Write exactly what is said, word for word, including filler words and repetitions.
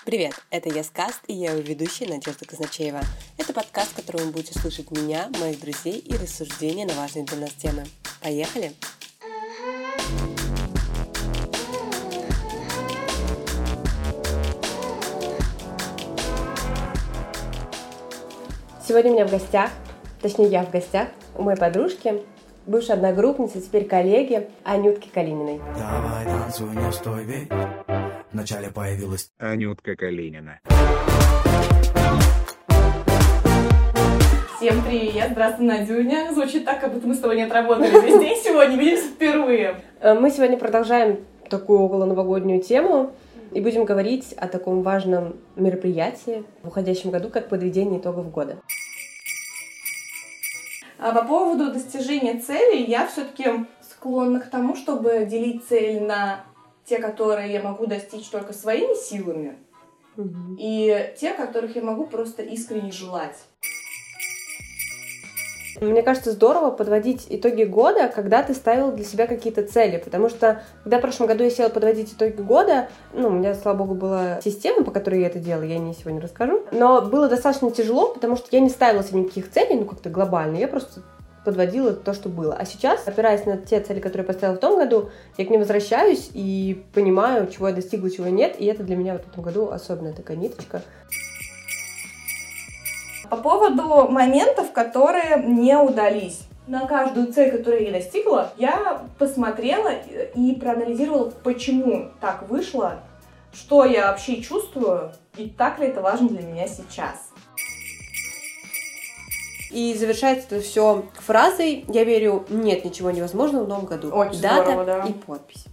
Привет, это Яскаст, и я его ведущая Надежда Казначеева. Это подкаст, в котором вы будете слушать меня, моих друзей и рассуждения на важные для нас темы. Поехали! Сегодня у меня в гостях, точнее я в гостях, у моей подружки, бывшей одногруппницы, теперь коллеги Анютки Калининой. Давай танцуй, не стой, ведь вначале появилась Анютка Калинина. Всем привет! Здравствуй, Надюня. Звучит так, как будто мы с тобой не отработали весь день сегодня, видимся впервые. Мы сегодня продолжаем такую околоновогоднюю тему и будем говорить о таком важном мероприятии в уходящем году, как подведение итогов года. А по поводу достижения цели, я все-таки склонна к тому, чтобы делить цель на те, которые я могу достичь только своими силами, угу. и те, которых я могу просто искренне желать. Мне кажется, здорово подводить итоги года, когда ты ставил для себя какие-то цели, потому что, когда в прошлом году я села подводить итоги года, ну, у меня, слава богу, была система, по которой я это делала, я о ней сегодня расскажу, но было достаточно тяжело, потому что я не ставила себе никаких целей, ну, как-то глобально, я просто подводила то, что было. А сейчас, опираясь на те цели, которые я поставила в том году, я к ним возвращаюсь и понимаю, чего я достигла, чего нет, и это для меня вот в этом году особенная такая ниточка. По поводу моментов, которые не удались. На каждую цель, которую я достигла, я посмотрела и проанализировала, почему так вышло, что я вообще чувствую, и так ли это важно для меня сейчас. И завершается это все фразой: «Я верю, нет ничего невозможного в новом году». Очень Дата здорово, да. и подпись.